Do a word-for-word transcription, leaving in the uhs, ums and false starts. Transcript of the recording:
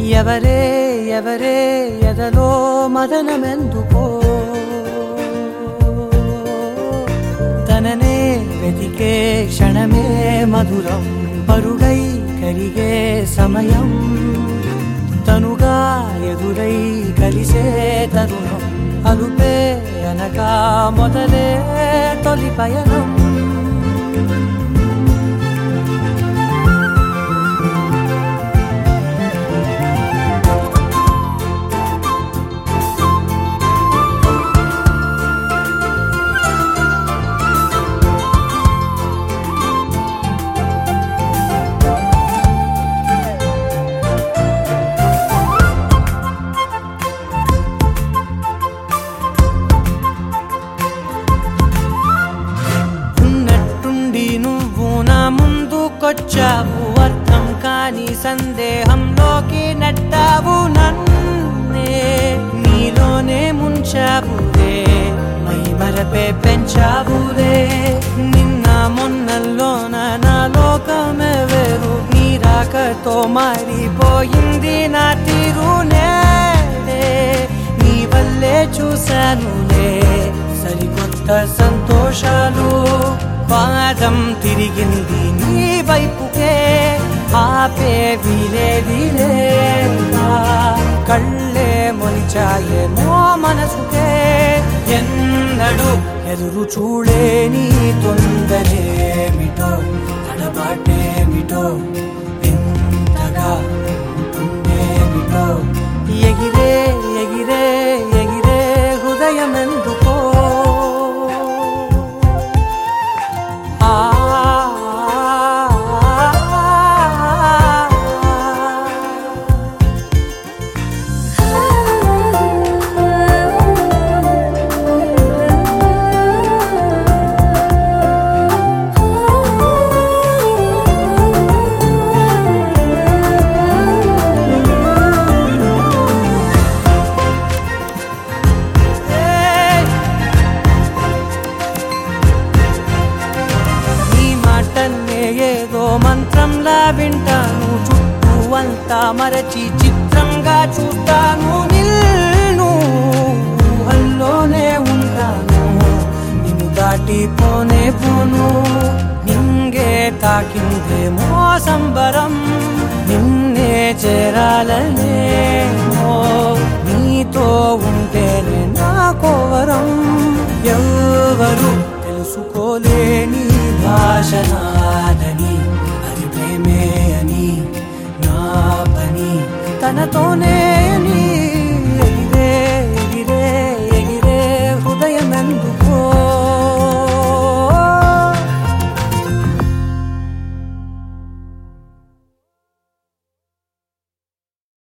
ఎవరే ఎవరే ఎదలో మదనమెందుకో తననే వెతికే క్షణమే మధురం పరుగై కరిగే సమయం తనుగా ఎదురై కలిసే తరుణం అలుపే అనగా మొదలే తొలి పయనం వచ్చావు అర్థం కాని సందేహంలోకి నెట్టావు నన్నే నీలోనే ముంచావురే మై మరపే పెంచావురే నిన్న మొన్నల్లోన నా లోకమే వేరు నీ రాకతో మారిపోయింది నా తీరు నేడే నీ వల్లే చూశానులే సరికొత్త సంతోషాలు పాదం తిరిగింది నీ వైపుకే ఆపే వీలేదిలే కళ్ళే మొలిచాయే మో మనసుకే ఎన్నడు ఎదురు చూడేని తొందరేమిటో తడబాటేమిటో ఎంతగా ఉంటుందేమిటో ఎగిరే ఎగిరే ఎగిరే హృదయం ఎందుకో ఏదో మంత్రంలా వింటాను చుట్టూ అంతా మరచి చిత్రంగా చూస్తాను నిన్ను ఊహల్లోనే ఉంటాను నిన్ను దాటిపోనే పోను నింగే తాకిందే మోసంబరం నిన్నే చేరాలనే నీతో ఉంటేనే నా కోవరం ఎవరు తెలుసుకోలేని భాష నాదని అది ప్రేమే అని నా పని తనతోనే